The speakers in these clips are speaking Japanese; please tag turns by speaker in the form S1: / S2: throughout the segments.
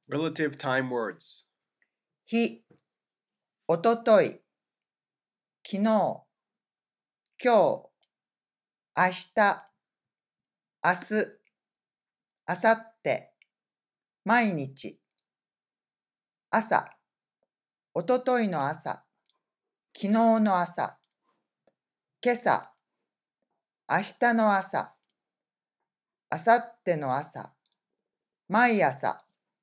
S1: Relative time words.
S2: 日、おととい、昨日、今日、明日、明日、明後日、毎日。朝、おとといの朝、昨日の朝、今朝、明日の朝、明後日の朝、毎朝。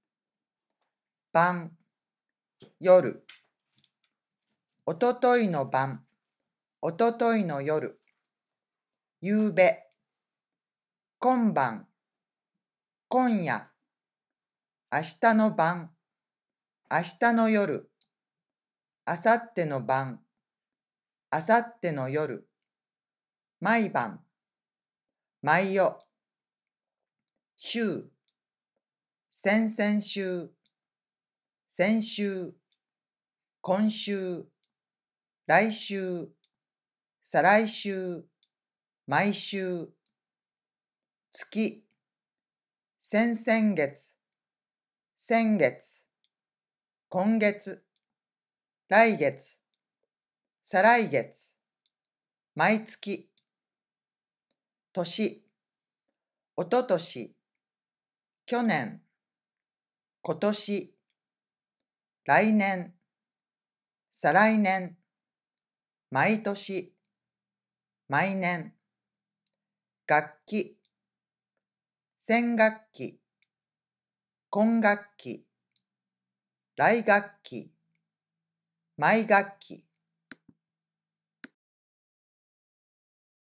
S2: 晩、夜。おとといの晩、おとといの夜。夕べ、今晩、今夜。明日の晩、明日の夜。明後日の晩、明後日の夜。毎晩、毎夜。週、先々週、先週、今週、来週、再来週、毎週。月、先々月、先月、今月、来月、再来月、毎月。年、おととし、去年、今年、来年、再来年、毎年、毎年。楽器、先学期、今学期、来学期、毎学期。